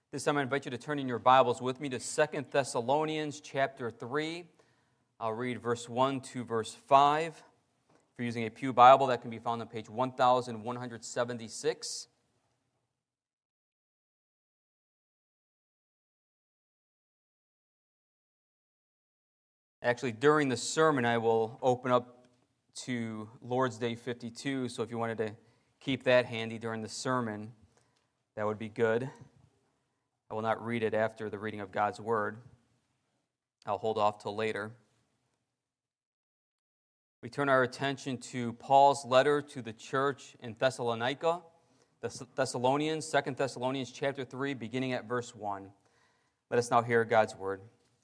This time I invite you to turn in your Bibles with me to 2 Thessalonians chapter 3. I'll read verse 1 to verse 5. If you're using a Pew Bible, that can be found on page 1176. Actually, during the sermon, I will open up to Lord's Day 52, so if you wanted to keep that handy during the sermon, that would be good. I will not read it after the reading of God's Word. I'll hold off till later. We turn our attention to Paul's letter to the church in Thessalonica, the Thessalonians, 2 Thessalonians chapter 3, beginning at verse 1. Let us now hear God's Word.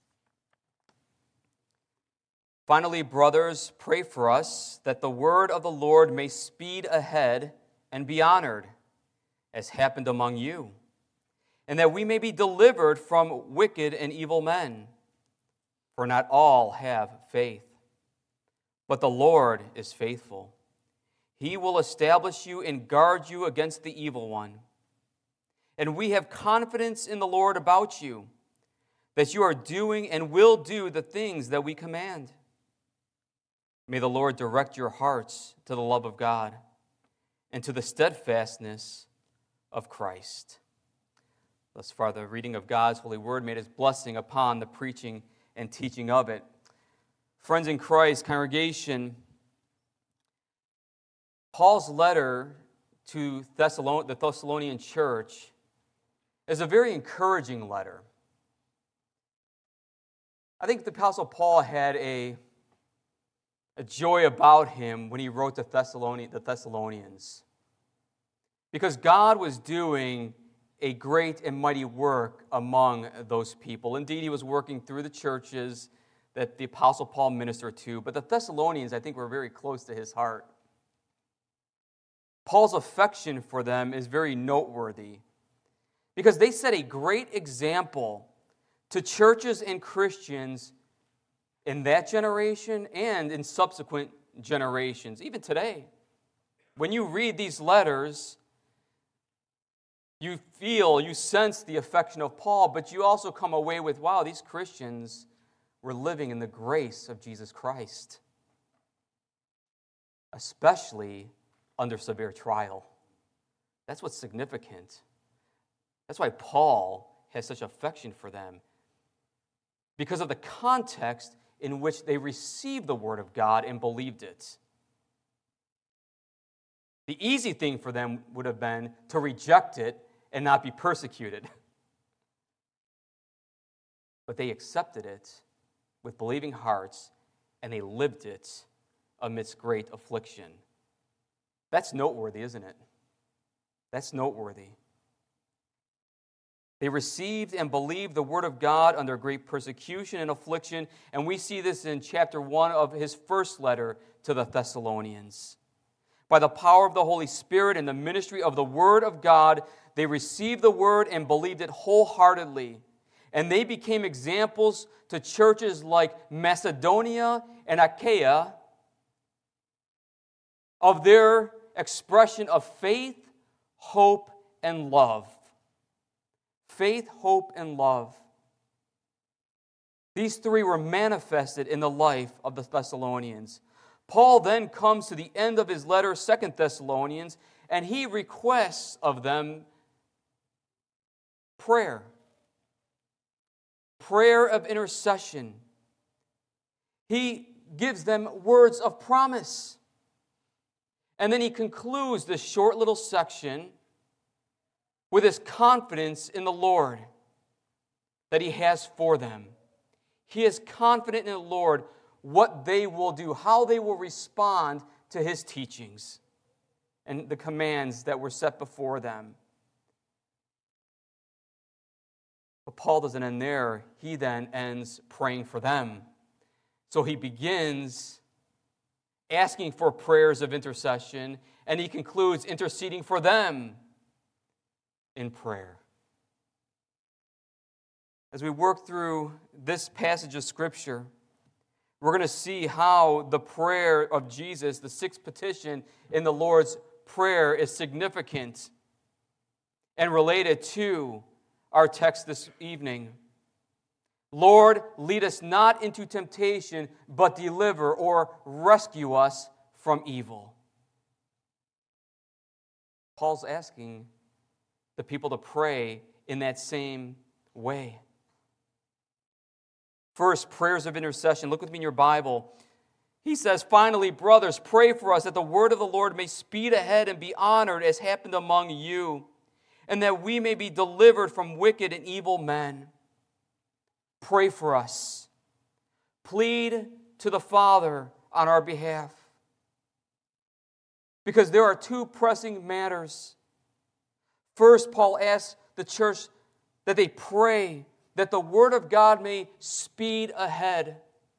Finally, brothers, pray for us that the word of the Lord may speed ahead and be honored, as happened among you, and that we may be delivered from wicked and evil men. For not all have faith. But the Lord is faithful. He will establish you and guard you against the evil one. And we have confidence in the Lord about you, that you are doing and will do the things that we command. May the Lord direct your hearts to the love of God and to the steadfastness of Christ. Thus far, the reading of God's holy word made his blessing upon the preaching and teaching of it. Friends in Christ, congregation, Paul's letter to the Thessalonian church is a very encouraging letter. I think the Apostle Paul had a joy about him when he wrote the Thessalonians, because God was doing a great and mighty work among those people. Indeed, he was working through the churches that the Apostle Paul ministered to, but the Thessalonians, I think, were very close to his heart. Paul's affection for them is very noteworthy because they set a great example to churches and Christians in that generation and in subsequent generations, even today. When you read these letters, you sense the affection of Paul, but you also come away with, wow, these Christians were living in the grace of Jesus Christ, especially under severe trial. That's what's significant. That's why Paul has such affection for them, because of the context in which they received the Word of God and believed it. The easy thing for them would have been to reject it and not be persecuted. But they accepted it with believing hearts, and they lived it amidst great affliction. That's noteworthy, isn't it? That's noteworthy. They received and believed the Word of God under great persecution and affliction, and we see this in chapter 1 of his first letter to the Thessalonians. By the power of the Holy Spirit and the ministry of the Word of God, they received the Word and believed it wholeheartedly. And they became examples to churches like Macedonia and Achaia of their expression of faith, hope, and love. Faith, hope, and love. These three were manifested in the life of the Thessalonians. Paul then comes to the end of his letter, 2 Thessalonians, and he requests of them prayer. Prayer of intercession. He gives them words of promise. And then he concludes this short little section with his confidence in the Lord that he has for them. He is confident in the Lord what they will do, how they will respond to his teachings and the commands that were set before them. But Paul doesn't end there. He then ends praying for them. So he begins asking for prayers of intercession, and he concludes interceding for them in prayer. As we work through this passage of Scripture, we're going to see how the prayer of Jesus, the sixth petition in the Lord's Prayer, is significant and related to our text this evening. Lord, lead us not into temptation, but deliver or rescue us from evil. Paul's asking the people to pray in that same way. First, prayers of intercession. Look with me in your Bible. He says, finally, brothers, pray for us that the word of the Lord may speed ahead and be honored as happened among you, and that we may be delivered from wicked and evil men. Pray for us. Plead to the Father on our behalf. Because there are two pressing matters. First, Paul asks the church that they pray that the word of God may speed ahead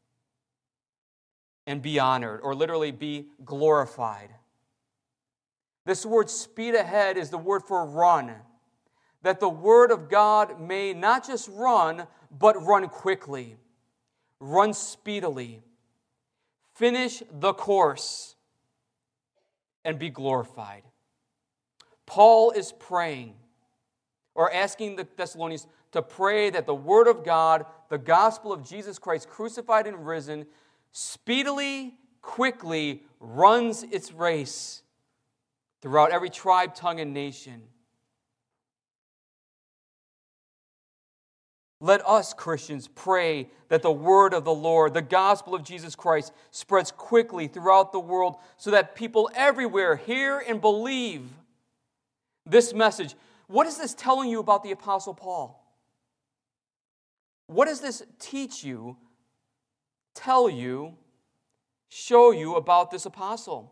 and be honored, or literally be glorified. This word speed ahead is the word for run. That the word of God may not just run, but run quickly, run speedily, finish the course, and be glorified. Paul is praying, or asking the Thessalonians to pray that the word of God, the gospel of Jesus Christ crucified and risen, speedily, quickly runs its race throughout every tribe, tongue, and nation. Let us, Christians, pray that the word of the Lord, the gospel of Jesus Christ, spreads quickly throughout the world so that people everywhere hear and believe this message. What is this telling you about the Apostle Paul? What does this teach you, tell you, show you about this apostle?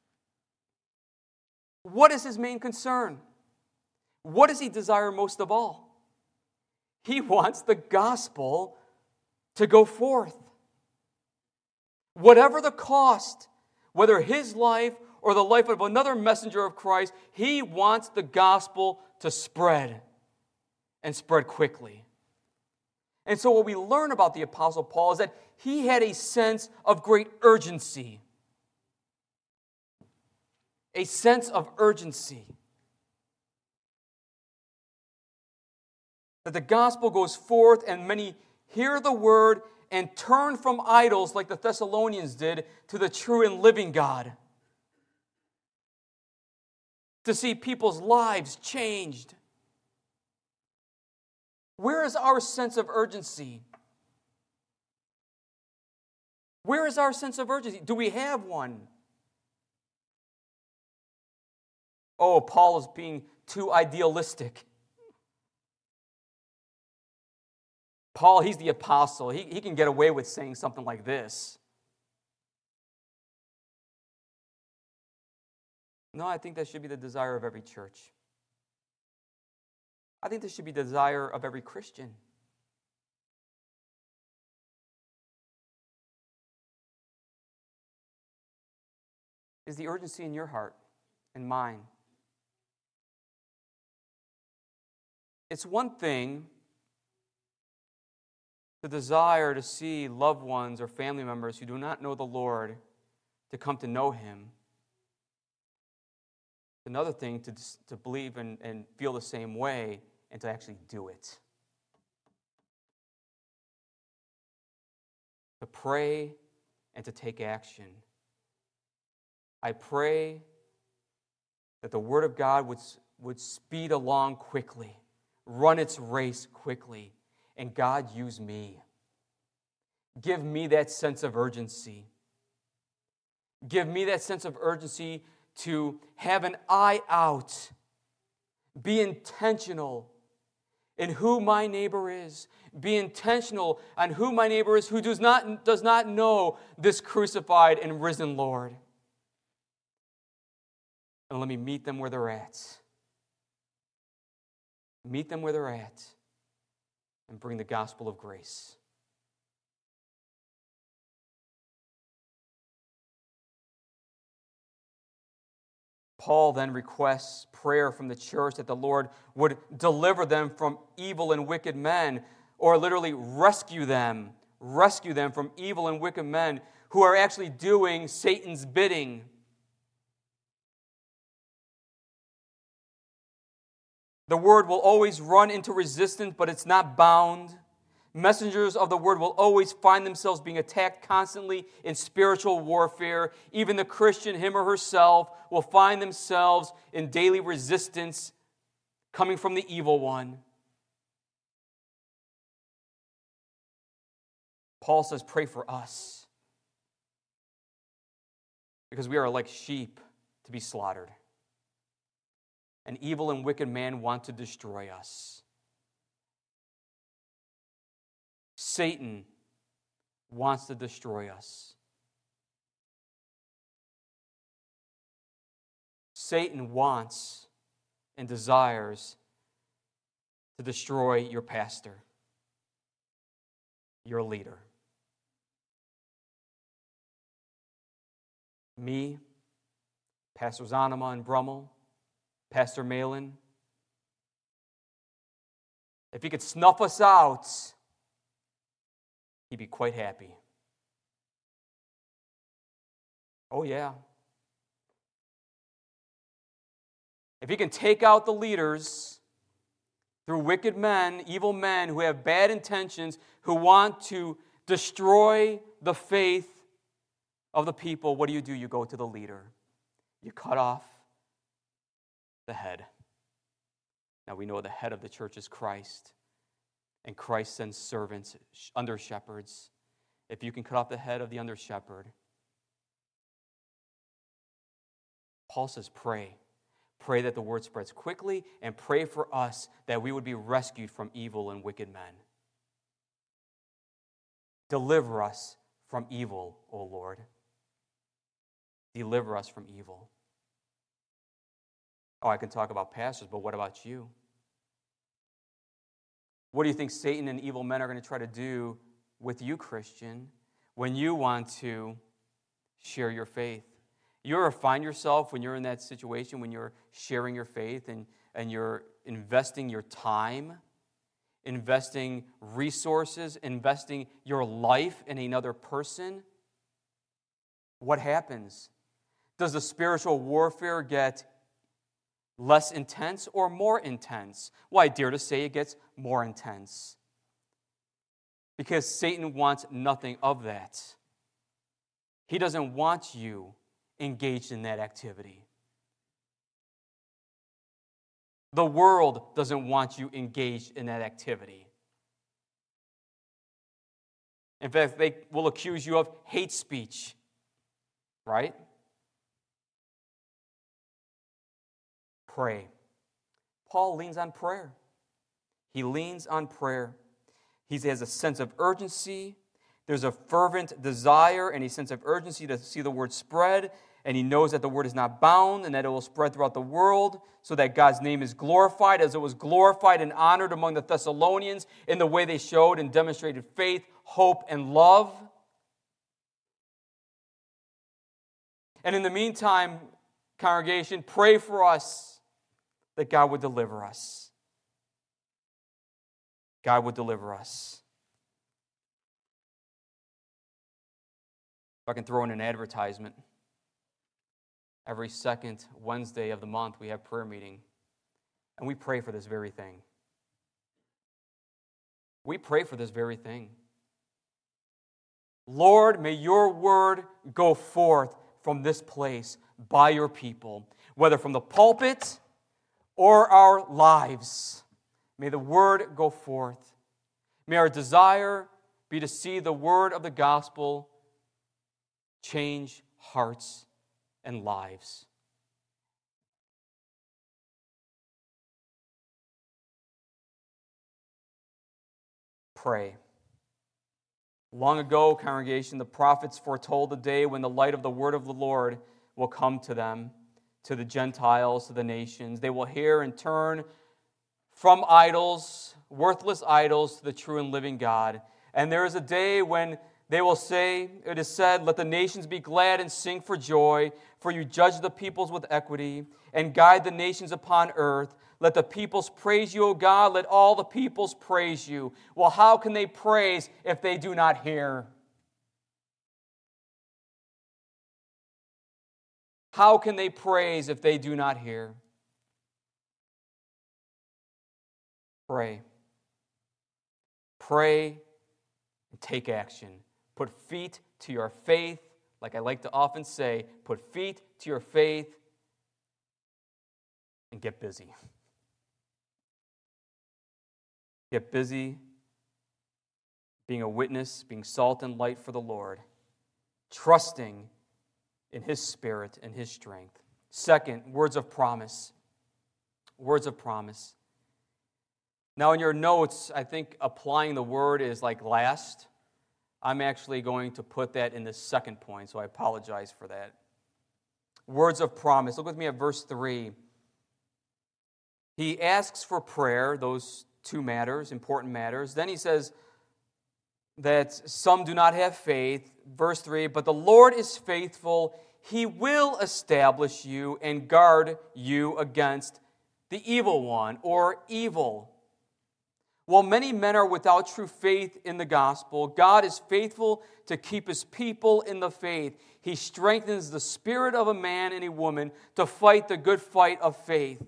What is his main concern? What does he desire most of all? He wants the gospel to go forth. Whatever the cost, whether his life or the life of another messenger of Christ, he wants the gospel to spread and spread quickly. And so what we learn about the Apostle Paul is that he had a sense of great urgency. A sense of urgency. That the gospel goes forth and many hear the word and turn from idols like the Thessalonians did to the true and living God. To see people's lives changed. Where is our sense of urgency? Where is our sense of urgency? Do we have one? Oh, Paul is being too idealistic. Paul, he's the apostle. He can get away with saying something like this. No, I think that should be the desire of every church. I think this should be the desire of every Christian. Is the urgency in your heart and mine? It's one thing to desire to see loved ones or family members who do not know the Lord to come to know Him. Another thing to believe and feel the same way and to actually do it. To pray and to take action. I pray that the Word of God would speed along quickly, run its race quickly, and God use me. Give me that sense of urgency. Give me that sense of urgency to have an eye out, be intentional in who my neighbor is, be intentional on who my neighbor is who does not know this crucified and risen Lord. And let me meet them where they're at. Meet them where they're at and bring the gospel of grace. Paul then requests prayer from the church that the Lord would deliver them from evil and wicked men, or literally rescue them from evil and wicked men who are actually doing Satan's bidding. The word will always run into resistance, but it's not bound. Messengers of the word will always find themselves being attacked constantly in spiritual warfare. Even the Christian, him or herself, will find themselves in daily resistance coming from the evil one. Paul says, pray for us, because we are like sheep to be slaughtered. An evil and wicked man want to destroy us. Satan wants to destroy us. Satan wants and desires to destroy your pastor, your leader. Me, Pastor Zanema and Brummel, Pastor Malin. If he could snuff us out, he'd be quite happy. Oh, yeah. If he can take out the leaders through wicked men, evil men who have bad intentions, who want to destroy the faith of the people, what do? You go to the leader. You cut off the head. Now we know the head of the church is Christ, and Christ sends servants, under shepherds. If you can cut off the head of the under shepherd, Paul says pray. Pray that the word spreads quickly, and pray for us that we would be rescued from evil and wicked men. Deliver us from evil, O Lord. Deliver us from evil. Oh, I can talk about pastors, but what about you? What do you think Satan and evil men are going to try to do with you, Christian, when you want to share your faith? You ever find yourself when you're in that situation, when you're sharing your faith and you're investing your time, investing resources, investing your life in another person? What happens? Does the spiritual warfare get less intense or more intense? Well, I dare to say it gets more intense. Because Satan wants nothing of that. He doesn't want you engaged in that activity. The world doesn't want you engaged in that activity. In fact, they will accuse you of hate speech, right? Pray. Paul leans on prayer. He leans on prayer. He has a sense of urgency. There's a fervent desire and a sense of urgency to see the word spread. And he knows that the word is not bound and that it will spread throughout the world so that God's name is glorified as it was glorified and honored among the Thessalonians in the way they showed and demonstrated faith, hope, and love. And in the meantime, congregation, pray for us that God would deliver us. God would deliver us. If I can throw in an advertisement. Every second Wednesday of the month, we have prayer meeting. And we pray for this very thing. We pray for this very thing. Lord, may your word go forth from this place by your people, whether from the pulpit or our lives. May the word go forth. May our desire be to see the word of the gospel change hearts and lives. Pray. Long ago, congregation, the prophets foretold the day when the light of the word of the Lord will come to them, to the Gentiles, to the nations. They will hear and turn from idols, worthless idols, to the true and living God. And there is a day when they will say, it is said, let the nations be glad and sing for joy, for you judge the peoples with equity and guide the nations upon earth. Let the peoples praise you, O God. Let all the peoples praise you. Well, how can they praise if they do not hear? How can they praise if they do not hear? Pray. Pray and take action. Put feet to your faith. Like I like to often say, put feet to your faith and get busy. Get busy being a witness, being salt and light for the Lord, trusting in His Spirit and His strength. Second, words of promise. Words of promise. Now in your notes, I think applying the word is like last. I'm actually going to put that in the second point, so I apologize for that. Words of promise. Look with me at verse 3. He asks for prayer, those two matters, important matters. Then he says that some do not have faith. Verse 3, but the Lord is faithful. He will establish you and guard you against the evil one or evil. While many men are without true faith in the gospel, God is faithful to keep His people in the faith. He strengthens the spirit of a man and a woman to fight the good fight of faith.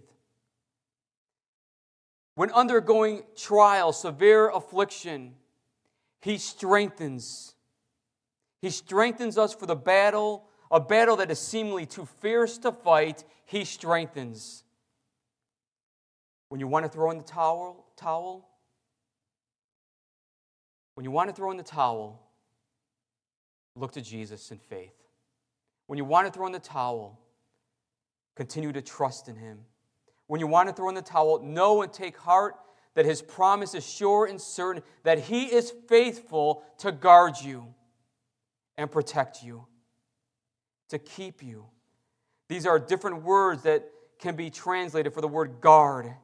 When undergoing trial, severe affliction, He strengthens. He strengthens us for the battle, a battle that is seemingly too fierce to fight. He strengthens. When you want to throw in the towel, when you want to throw in the towel, look to Jesus in faith. When you want to throw in the towel, continue to trust in Him. When you want to throw in the towel, know and take heart that His promise is sure and certain, that He is faithful to guard you and protect you, to keep you. These are different words that can be translated for the word guard.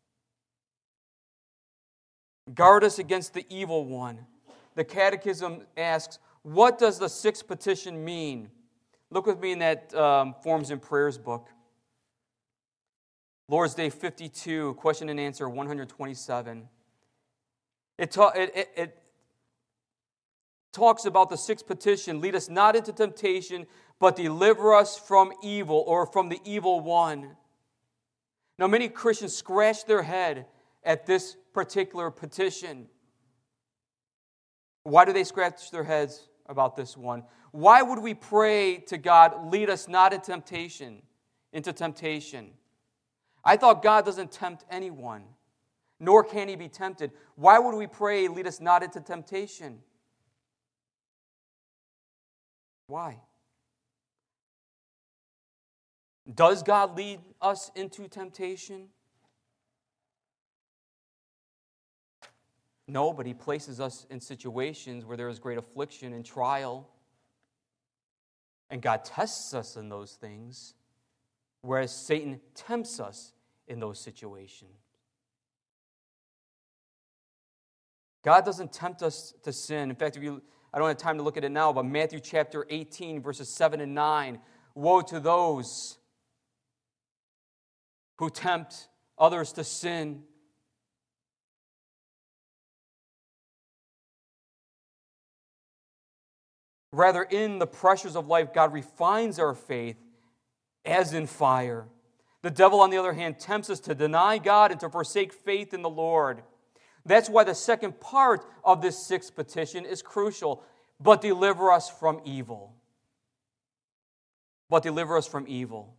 Guard us against the evil one. The Catechism asks, what does the sixth petition mean? Look with me in that Forms and Prayers book. Lord's Day 52, question and answer 127. It talks about the sixth petition, lead us not into temptation, but deliver us from evil or from the evil one. Now, many Christians scratch their head at this particular petition. Why do they scratch their heads about this one? Why would we pray to God, lead us not into temptation? I thought God doesn't tempt anyone, nor can He be tempted. Why would we pray, lead us not into temptation? Why? Does God lead us into temptation? No, but He places us in situations where there is great affliction and trial. And God tests us in those things, whereas Satan tempts us in those situations. God doesn't tempt us to sin. In fact, I don't have time to look at it now, but Matthew chapter 18, verses 7 and 9, woe to those who tempt others to sin. Rather, in the pressures of life, God refines our faith as in fire. The devil, on the other hand, tempts us to deny God and to forsake faith in the Lord. That's why the second part of this sixth petition is crucial. But deliver us from evil. But deliver us from evil.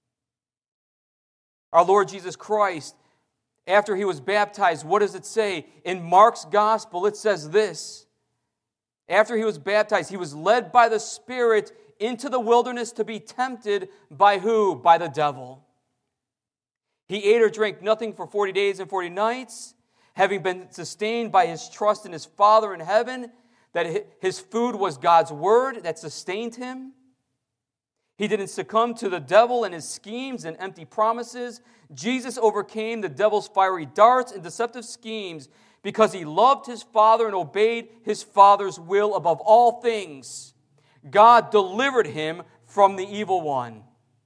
Our Lord Jesus Christ, after He was baptized, what does it say? In Mark's gospel, it says this. After He was baptized, He was led by the Spirit into the wilderness to be tempted by who? By the devil. He ate or drank nothing for 40 days and 40 nights, having been sustained by His trust in His Father in heaven, that His food was God's word that sustained Him. He didn't succumb to the devil and his schemes and empty promises. Jesus overcame the devil's fiery darts and deceptive schemes because He loved His Father and obeyed His Father's will above all things. God delivered Him from the evil one.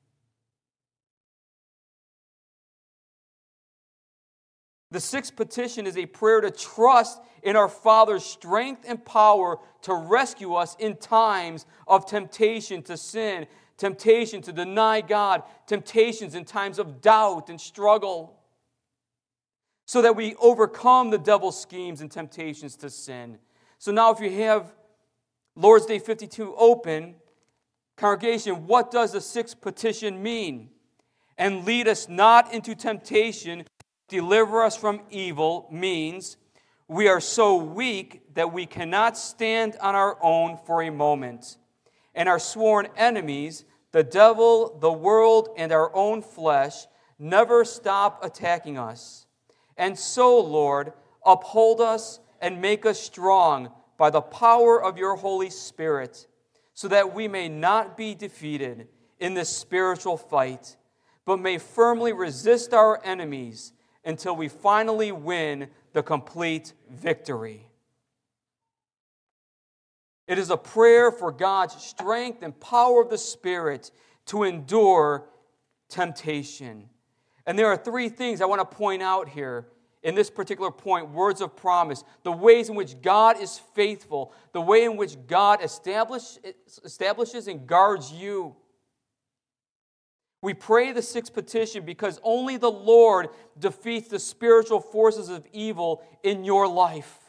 The sixth petition is a prayer to trust in our Father's strength and power to rescue us in times of temptation to sin, temptation to deny God, temptations in times of doubt and struggle. so that we overcome the devil's schemes and temptations to sin. So now if you have Lord's Day 52 open, congregation, what does the sixth petition mean? And lead us not into temptation, deliver us from evil means we are so weak that we cannot stand on our own for a moment. And our sworn enemies, the devil, the world, and our own flesh, never stop attacking us. And so, Lord, uphold us and make us strong by the power of your Holy Spirit, so that we may not be defeated in this spiritual fight, but may firmly resist our enemies until we finally win the complete victory. It is a prayer for God's strength and power of the Spirit to endure temptation. And there are three things I want to point out here in this particular point, words of promise, the ways in which God is faithful, the way in which God establishes and guards you. We pray the sixth petition because only the Lord defeats the spiritual forces of evil in your life.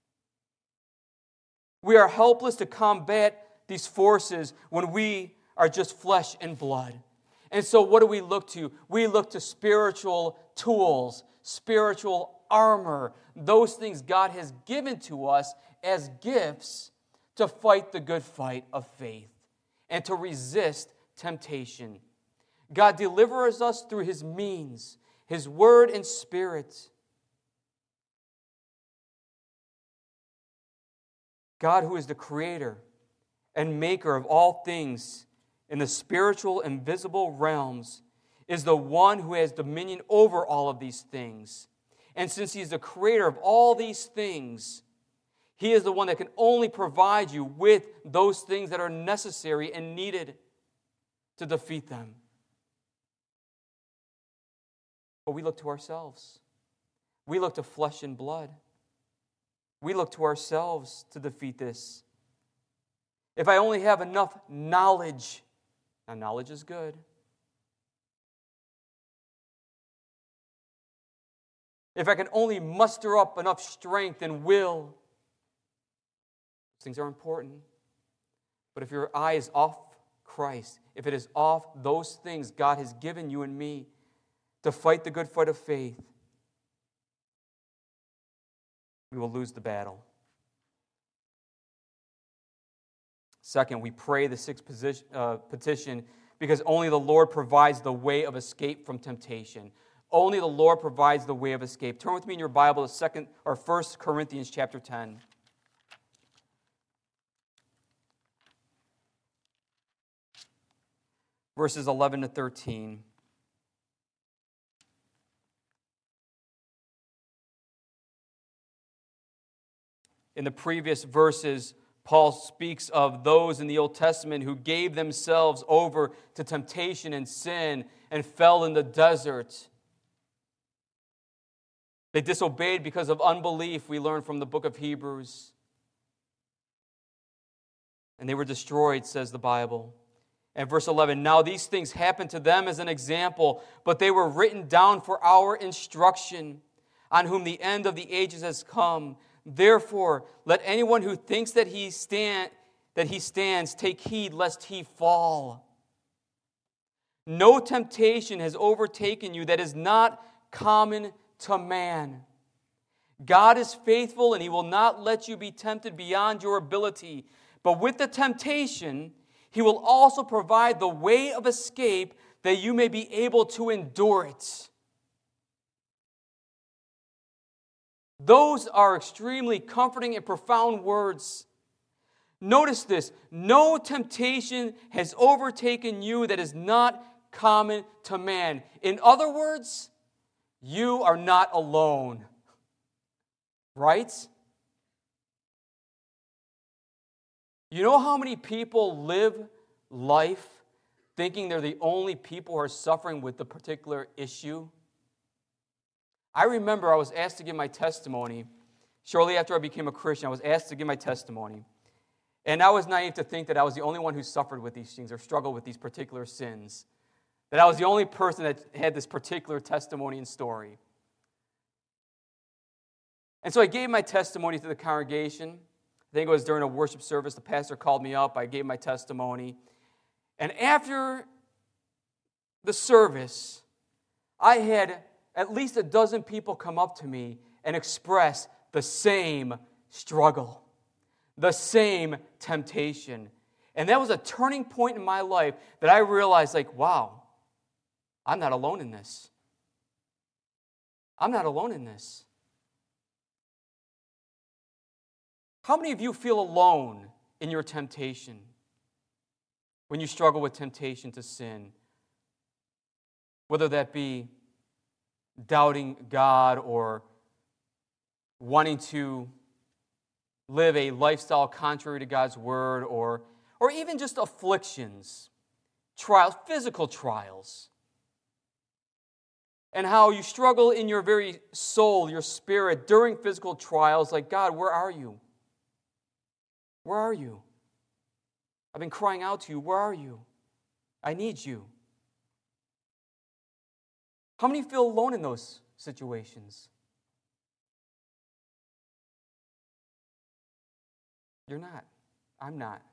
We are helpless to combat these forces when we are just flesh and blood. And so what do we look to? We look to spiritual tools, spiritual armor, those things God has given to us as gifts to fight the good fight of faith and to resist temptation. God delivers us through His means, His Word and Spirit. God, who is the creator and maker of all things in the spiritual and visible realms, is the one who has dominion over all of these things. And since He is the creator of all these things, He is the one that can only provide you with those things that are necessary and needed to defeat them. But we look to ourselves. We look to flesh and blood. We look to ourselves to defeat this. If I only have enough knowledge, now knowledge is good. If I can only muster up enough strength and will, those things are important. But if your eye is off Christ, if it is off those things God has given you and me to fight the good fight of faith, we will lose the battle. Second, we pray the sixth petition because only the Lord provides the way of escape from temptation. Only the Lord provides the way of escape. Turn with me in your Bible to 1 Corinthians chapter 10. Verses 11 to 13. In the previous verses, Paul speaks of those in the Old Testament who gave themselves over to temptation and sin and fell in the desert. They disobeyed because of unbelief, we learn from the book of Hebrews. And they were destroyed, says the Bible. And verse 11, now these things happened to them as an example, but they were written down for our instruction, on whom the end of the ages has come. Therefore, let anyone who thinks that he stands take heed lest he fall. No temptation has overtaken you that is not common to man. God is faithful, and He will not let you be tempted beyond your ability. But with the temptation, He will also provide the way of escape that you may be able to endure it. Those are extremely comforting and profound words. Notice this. No temptation has overtaken you that is not common to man. In other words, you are not alone. Right? You know how many people live life thinking they're the only people who are suffering with the particular issue? I remember I was asked to give my testimony. Shortly after I became a Christian, I was asked to give my testimony. And I was naive to think that I was the only one who suffered with these things or struggled with these particular sins. That I was the only person that had this particular testimony and story. And so I gave my testimony to the congregation. I think it was during a worship service. The pastor called me up. I gave my testimony. And after the service, I had at least a dozen people come up to me and express the same struggle, the same temptation. And that was a turning point in my life that I realized, like, wow, I'm not alone in this. I'm not alone in this. How many of you feel alone in your temptation? When you struggle with temptation to sin? Whether that be doubting God or wanting to live a lifestyle contrary to God's word, or even just afflictions, trials, physical trials. And how you struggle in your very soul, your spirit, during physical trials, like, God, where are you? Where are you? I've been crying out to you. Where are you? I need you. How many feel alone in those situations? You're not. I'm not.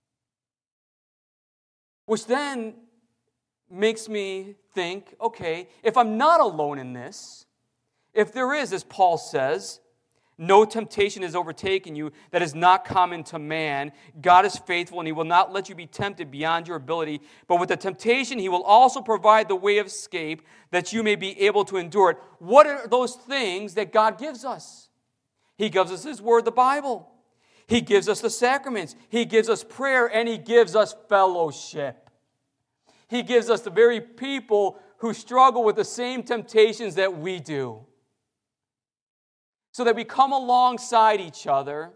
Which then makes me think, okay, if I'm not alone in this, if there is, as Paul says, no temptation has overtaken you that is not common to man, God is faithful and He will not let you be tempted beyond your ability, but with the temptation He will also provide the way of escape that you may be able to endure it. What are those things that God gives us? He gives us His Word, the Bible. He gives us the sacraments. He gives us prayer, and He gives us fellowship. He gives us the very people who struggle with the same temptations that we do, so that we come alongside each other,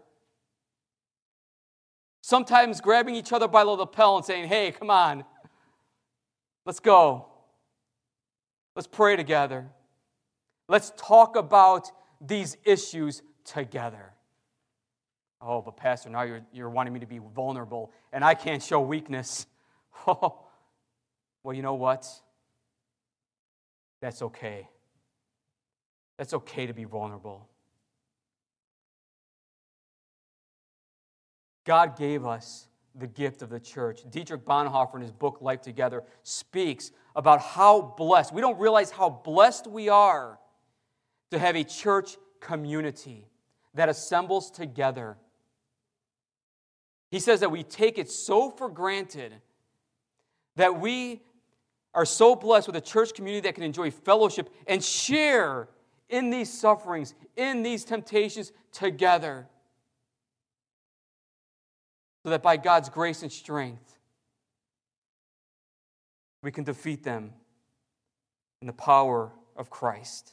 sometimes grabbing each other by the lapel and saying, hey, come on, let's go. Let's pray together. Let's talk about these issues together. Oh, but Pastor, now you're wanting me to be vulnerable, and I can't show weakness. Oh, well, you know what? That's okay. That's okay to be vulnerable. God gave us the gift of the church. Dietrich Bonhoeffer, in his book, Life Together, speaks about how blessed, we don't realize how blessed we are to have a church community that assembles together. He says that we take it so for granted that we are so blessed with a church community that can enjoy fellowship and share in these sufferings, in these temptations together, so that by God's grace and strength, we can defeat them in the power of Christ.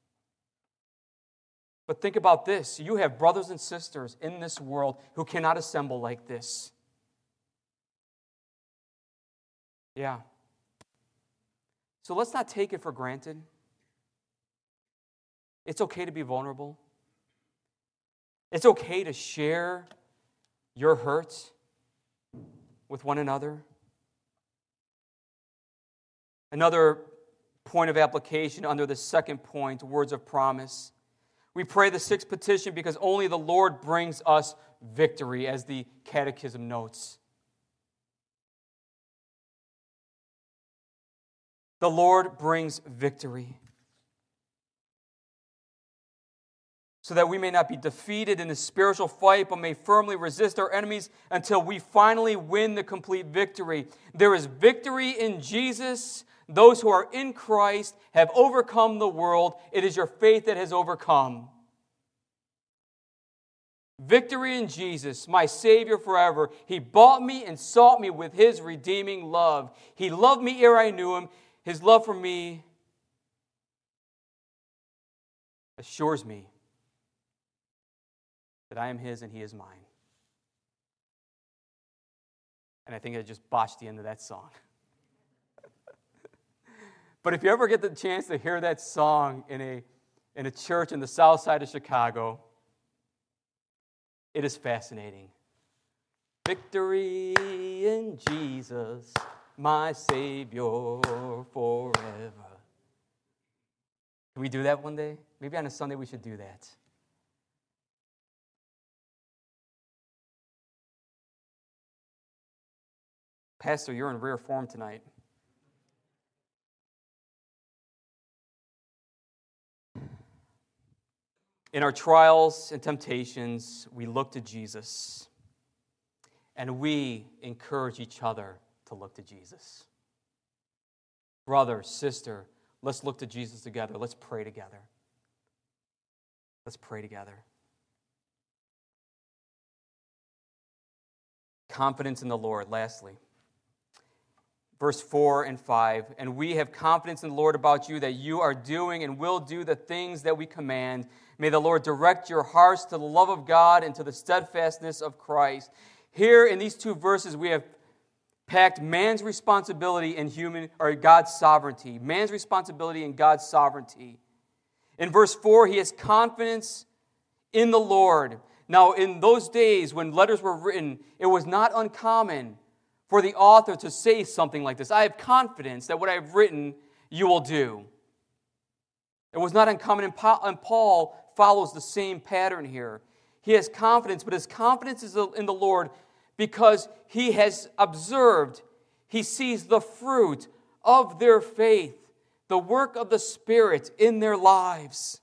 But think about this. You have brothers and sisters in this world who cannot assemble like this. Yeah. So let's not take it for granted. It's okay to be vulnerable. It's okay to share your hurts with one another. Another point of application under the second point, words of promise. We pray the sixth petition because only the Lord brings us victory, as the Catechism notes. The Lord brings victory, so that we may not be defeated in the spiritual fight, but may firmly resist our enemies until we finally win the complete victory. There is victory in Jesus. Those who are in Christ have overcome the world. It is your faith that has overcome. Victory in Jesus, my Savior forever. He bought me and sought me with His redeeming love. He loved me ere I knew Him. His love for me assures me that I am His and He is mine. And I think I just botched the end of that song. But if you ever get the chance to hear that song in a church in the south side of Chicago, it is fascinating. Victory in Jesus, my Savior forever. Can we do that one day? Maybe on a Sunday we should do that. Pastor, you're in rare form tonight. In our trials and temptations, we look to Jesus, and we encourage each other to look to Jesus. Brother, sister, let's look to Jesus together. Let's pray together. Let's pray together. Confidence in the Lord, lastly. Verse 4 and 5, and we have confidence in the Lord about you that you are doing and will do the things that we command. May the Lord direct your hearts to the love of God and to the steadfastness of Christ. Here in these two verses, we have packed man's responsibility and God's sovereignty. Man's responsibility and God's sovereignty. In verse 4, he has confidence in the Lord. Now, in those days when letters were written, it was not uncommon for the author to say something like this. I have confidence that what I have written, you will do. It was not uncommon, and Paul follows the same pattern here. He has confidence, but his confidence is in the Lord because he has observed, he sees the fruit of their faith, the work of the Spirit in their lives.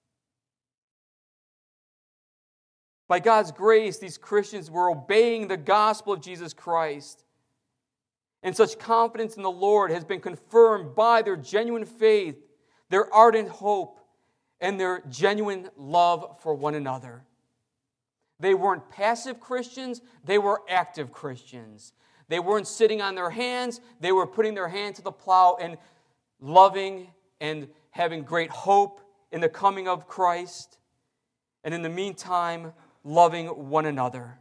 By God's grace, these Christians were obeying the gospel of Jesus Christ. And such confidence in the Lord has been confirmed by their genuine faith, their ardent hope, and their genuine love for one another. They weren't passive Christians, they were active Christians. They weren't sitting on their hands, they were putting their hand to the plow and loving and having great hope in the coming of Christ. And in the meantime, loving one another.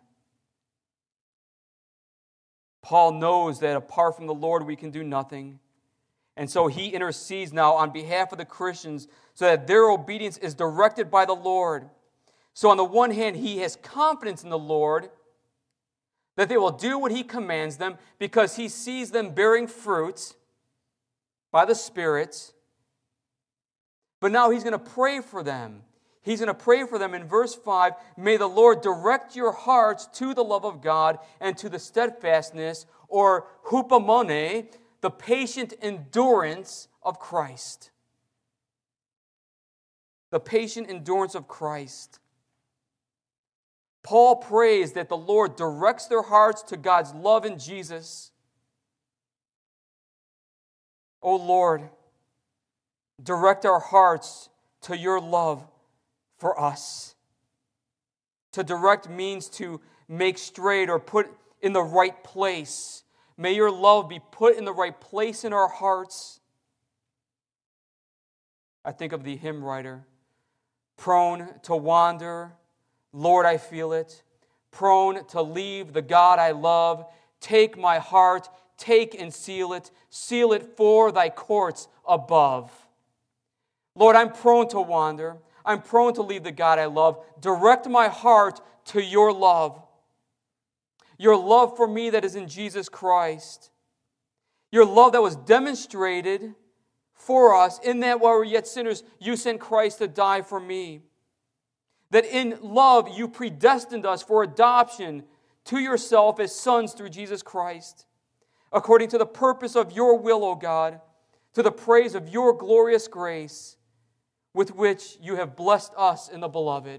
Paul knows that apart from the Lord we can do nothing. And so he intercedes now on behalf of the Christians so that their obedience is directed by the Lord. So on the one hand, he has confidence in the Lord that they will do what he commands them because he sees them bearing fruit by the Spirit. But now he's going to pray for them. He's going to pray for them in verse 5, may the Lord direct your hearts to the love of God and to the steadfastness, or hupomone, the patient endurance of Christ. The patient endurance of Christ. Paul prays that the Lord directs their hearts to God's love in Jesus. O Lord, direct our hearts to your love for us. To direct means to make straight or put in the right place. May your love be put in the right place in our hearts. I think of the hymn writer, prone to wander, Lord, I feel it. Prone to leave the God I love. Take my heart, take and seal it for thy courts above. Lord, I'm prone to wander. I'm prone to leave the God I love. Direct my heart to your love. Your love for me that is in Jesus Christ. Your love that was demonstrated for us in that while we were yet sinners, you sent Christ to die for me. That in love you predestined us for adoption to yourself as sons through Jesus Christ, according to the purpose of your will, O God, to the praise of your glorious grace, with which you have blessed us in the Beloved.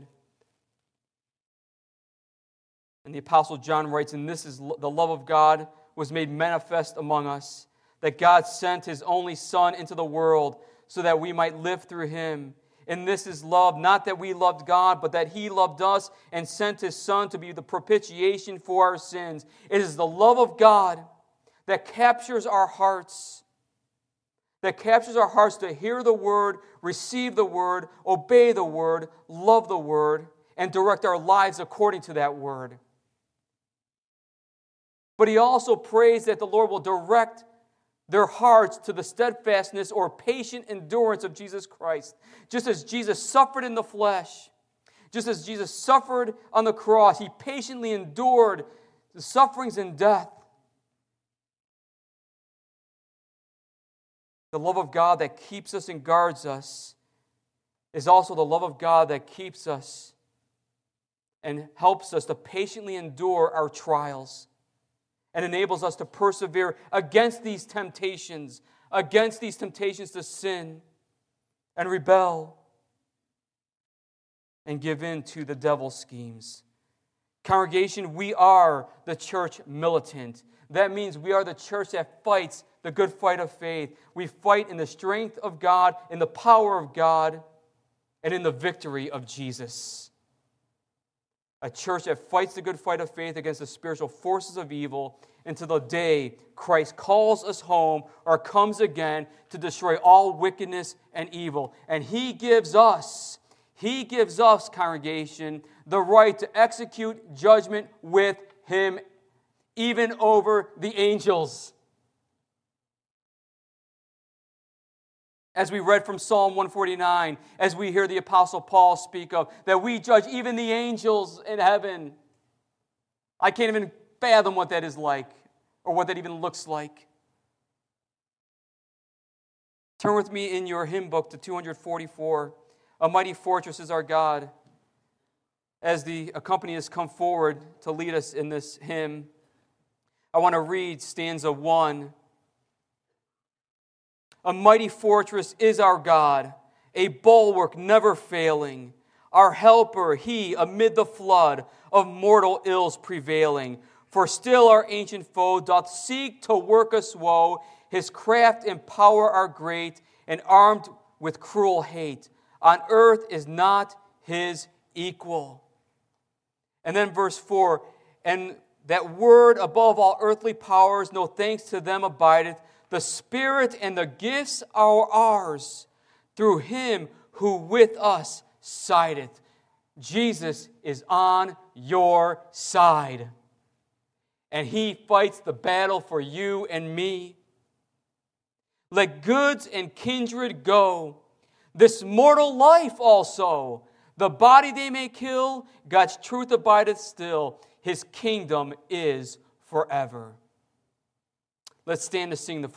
And the Apostle John writes, and this is the love of God was made manifest among us, that God sent His only Son into the world so that we might live through Him. And this is love, not that we loved God, but that He loved us and sent His Son to be the propitiation for our sins. It is the love of God that captures our hearts, to hear the Word, receive the Word, obey the Word, love the Word, and direct our lives according to that Word. But he also prays that the Lord will direct their hearts to the steadfastness or patient endurance of Jesus Christ. Just as Jesus suffered in the flesh, just as Jesus suffered on the cross, He patiently endured the sufferings and death. The love of God that keeps us and guards us is also the love of God that keeps us and helps us to patiently endure our trials and enables us to persevere against these temptations to sin and rebel and give in to the devil's schemes. Congregation, we are the church militant. That means we are the church that fights the good fight of faith. We fight in the strength of God, in the power of God, and in the victory of Jesus. A church that fights the good fight of faith against the spiritual forces of evil until the day Christ calls us home or comes again to destroy all wickedness and evil. And He gives us, congregation, the right to execute judgment with Him, even over the angels. As we read from Psalm 149, as we hear the Apostle Paul speak of, that we judge even the angels in heaven. I can't even fathom what that is like, or what that even looks like. Turn with me in your hymn book to 244. A mighty fortress is our God. As the accompanists come forward to lead us in this hymn, I want to read stanza 1. A mighty fortress is our God, a bulwark never failing. Our helper, He, amid the flood of mortal ills prevailing. For still our ancient foe doth seek to work us woe. His craft and power are great, and armed with cruel hate. On earth is not His equal. And then verse 4, and that word above all earthly powers, no thanks to them abideth. The Spirit and the gifts are ours through Him who with us sideth. Jesus is on your side. And He fights the battle for you and me. Let goods and kindred go, this mortal life also. The body they may kill, God's truth abideth still. His kingdom is forever. Let's stand to sing the